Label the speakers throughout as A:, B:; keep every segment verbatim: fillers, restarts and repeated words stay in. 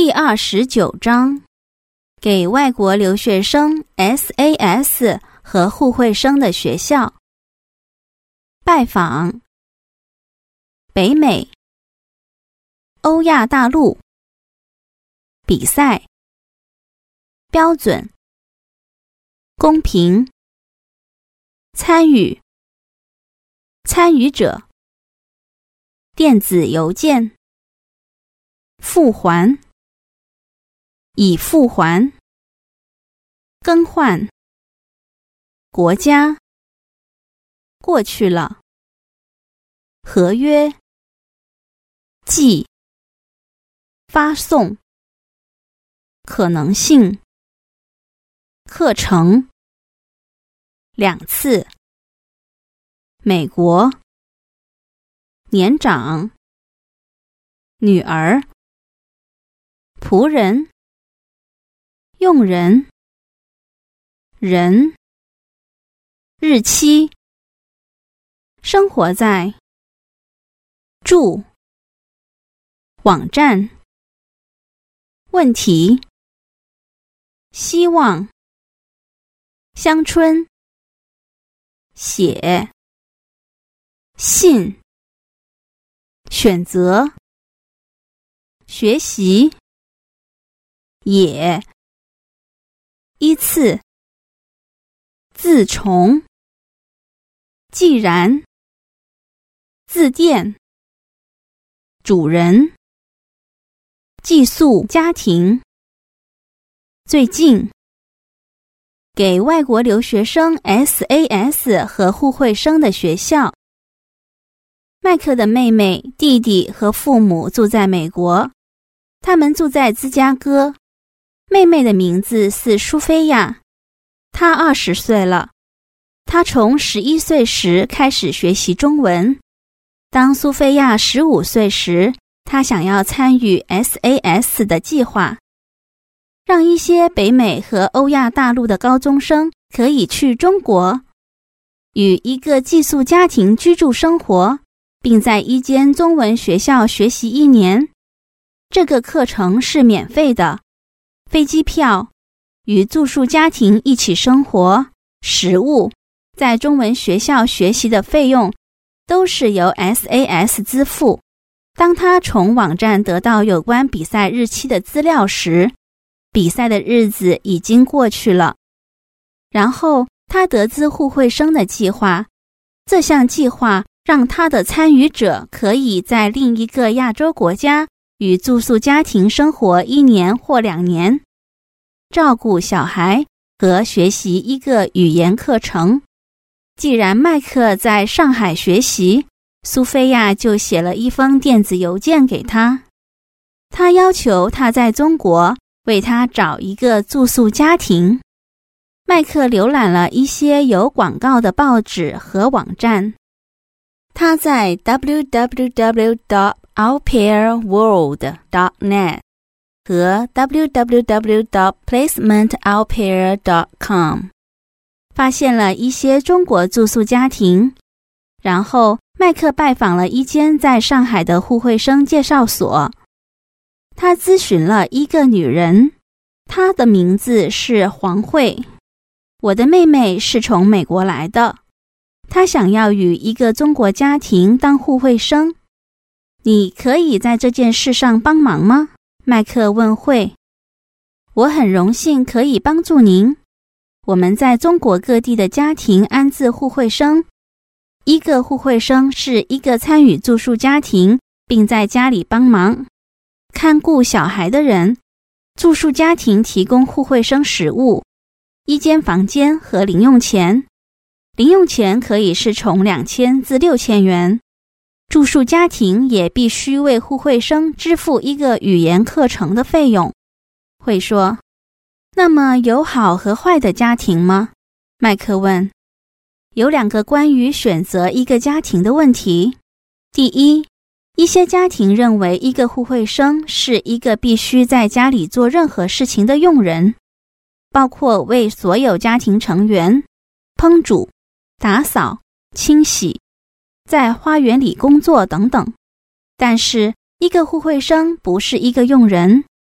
A: 第二十九章，给外国留学生 S A S 和互惠生的学校。拜访北美、欧亚大陆。比赛标准公平参与参与者电子邮件付还已付还更换国家过去了合约寄发送可能性课程两次美国年长女儿仆人用人人日期生活在住网站问题希望乡村写信选择学习也依次自从既然自电主人寄宿家庭最近给外国留学生 S A S 和互惠生的学校。麦克的妹妹、弟弟和父母住在美国，他们住在芝加哥。妹妹的名字是苏菲亚，她二十岁了。她从十一岁时开始学习中文。当苏菲亚十五岁时，她想要参与 S A S 的计划，让一些北美和欧亚大陆的高中生可以去中国，与一个寄宿家庭居住生活，并在一间中文学校学习一年。这个课程是免费的，飞机票、与住宿家庭一起生活、食物、在中文学校学习的费用都是由 S A S 支付。当他从网站得到有关比赛日期的资料时，比赛的日子已经过去了。然后他得知互惠生的计划，这项计划让他的参与者可以在另一个亚洲国家与住宿家庭生活一年或两年，照顾小孩和学习一个语言课程。既然麦克在上海学习，苏菲亚就写了一封电子邮件给他，他要求他在中国为他找一个住宿家庭。麦克浏览了一些有广告的报纸和网站。他在 w w w dot au pair world dot net 和 w w w dot placement au pair dot com 发现了一些中国住宿家庭。然后麦克拜访了一间在上海的互惠生介绍所。他咨询了一个女人，她的名字是黄慧。我的妹妹是从美国来的，她想要与一个中国家庭当互惠生。你可以在这件事上帮忙吗？麦克问慧。我很荣幸可以帮助您。我们在中国各地的家庭安置互惠生。一个互惠生是一个参与住宿家庭并在家里帮忙看顾小孩的人。住宿家庭提供互惠生食物、一间房间和零用钱。零用钱可以是从两千至六千元。住宿家庭也必须为互惠生支付一个语言课程的费用。会说，那么有好和坏的家庭吗？麦克问。有两个关于选择一个家庭的问题。第一，一些家庭认为一个互惠生是一个必须在家里做任何事情的佣人，包括为所有家庭成员烹煮、打扫、清洗，在花园里工作等等。但是一个互惠生不是一个佣人，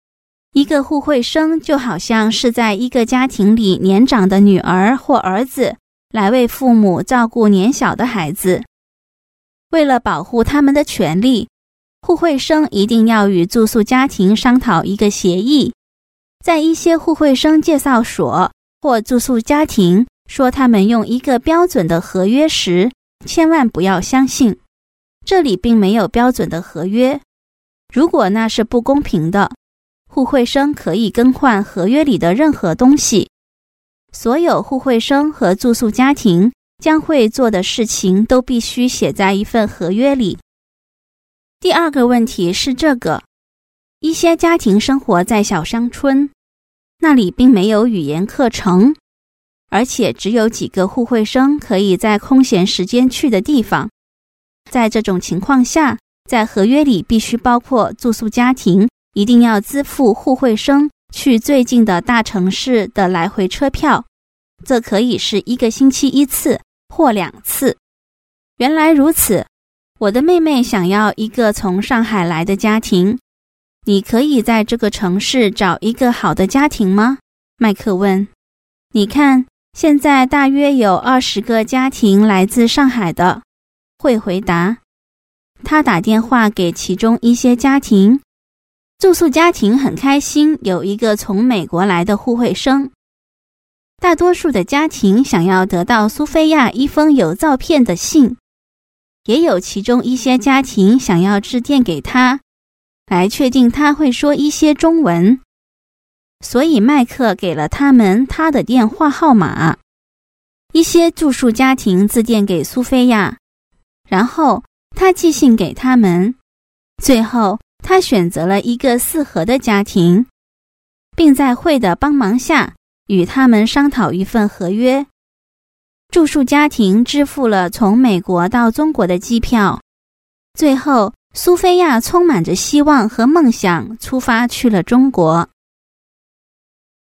A: 一个互惠生就好像是在一个家庭里年长的女儿或儿子，来为父母照顾年小的孩子。为了保护他们的权利，互惠生一定要与住宿家庭商讨一个协议。在一些互惠生介绍所或住宿家庭说他们用一个标准的合约时，千万不要相信，这里并没有标准的合约。如果那是不公平的，互惠生可以更换合约里的任何东西。所有互惠生和住宿家庭将会做的事情都必须写在一份合约里。第二个问题是这个：一些家庭生活在小乡村，那里并没有语言课程，而且只有几个互惠生可以在空闲时间去的地方。在这种情况下，在合约里必须包括住宿家庭一定要支付互惠生去最近的大城市的来回车票，这可以是一个星期一次或两次。原来如此，我的妹妹想要一个从上海来的家庭，你可以在这个城市找一个好的家庭吗？麦克问。你看，现在大约有二十个家庭来自上海的，会回答。他打电话给其中一些家庭，住宿家庭很开心有一个从美国来的互惠生。大多数的家庭想要得到苏菲亚一封有照片的信，也有其中一些家庭想要致电给他，来确定他会说一些中文。所以麦克给了他们他的电话号码。一些住宿家庭致电给苏菲亚，然后他寄信给他们。最后他选择了一个适合的家庭，并在会的帮忙下与他们商讨一份合约。住宿家庭支付了从美国到中国的机票。最后苏菲亚充满着希望和梦想出发去了中国。